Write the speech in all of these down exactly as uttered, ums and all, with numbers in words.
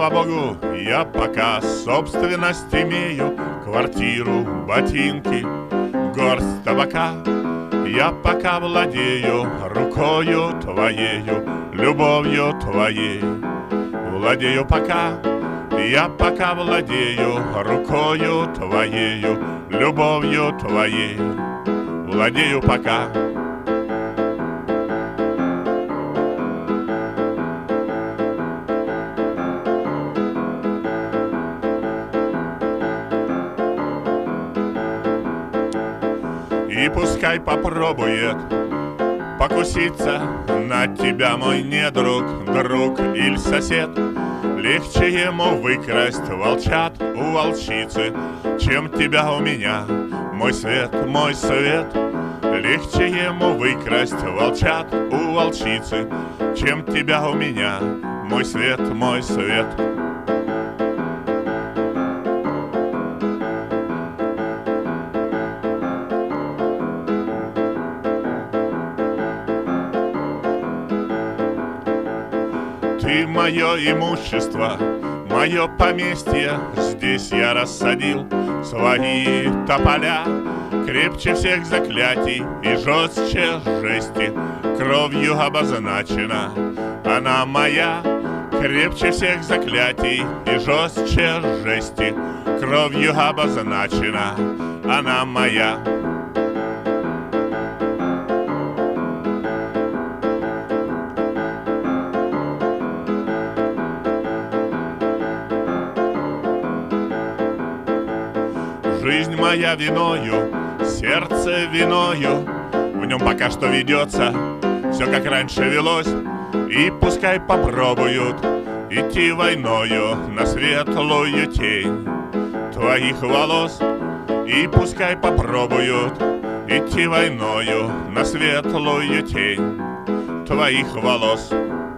Слава Богу, я пока собственность имею, квартиру, ботинки, горсть табака. Я пока владею рукою твоею, любовью твоей. Владею пока, я пока владею рукою твоею, любовью твоей. Владею пока. И пускай попробует покуситься на тебя мой недруг, друг или сосед. Легче ему выкрасть волчат у волчицы, чем тебя у меня, мой свет, мой свет. Легче ему выкрасть волчат у волчицы, чем тебя у меня, мой свет, мой свет. Ты мое имущество, мое поместье, здесь я рассадил свои тополя. Крепче всех заклятий и жестче жести, кровью обозначена она моя. Крепче всех заклятий и жестче жести, кровью обозначена она моя. Жизнь моя виною, сердце виною, в нем пока что ведется все, как раньше велось. И пускай попробуют идти войною на светлую тень твоих волос. И пускай попробуют идти войною на светлую тень твоих волос.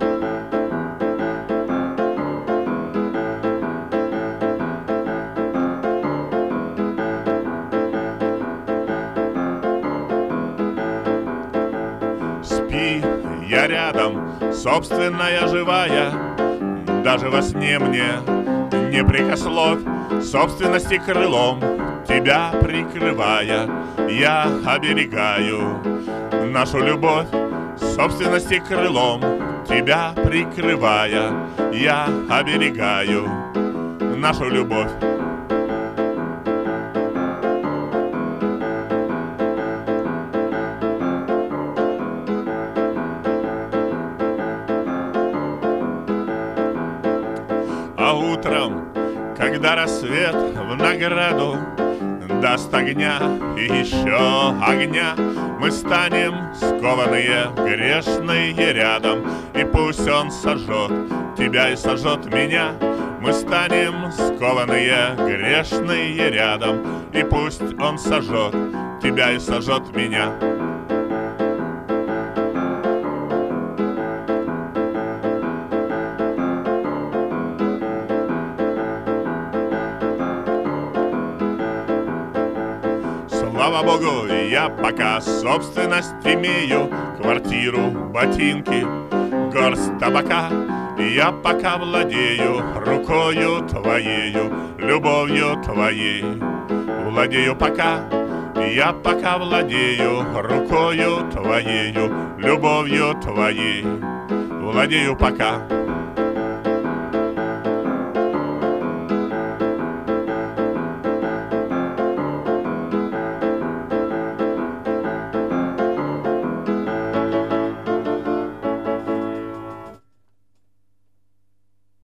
Спи, я рядом, собственная живая, даже во сне мне не прикословь. Собственности крылом тебя прикрывая, я оберегаю нашу любовь. Собственности крылом тебя прикрывая, я оберегаю нашу любовь. А утром, когда рассвет в награду даст огня и еще огня, мы станем скованные, грешные рядом. И пусть он сожжет тебя и сожжет меня. Мы станем скованные, грешные рядом. И пусть он сожжет тебя и сожжет меня. Слава Богу, я пока собственность имею, квартиру, ботинки, горсть табака. Я пока владею рукою твоею, любовью твоей. Владею пока, я пока владею рукою твоею, любовью твоей. Владею пока.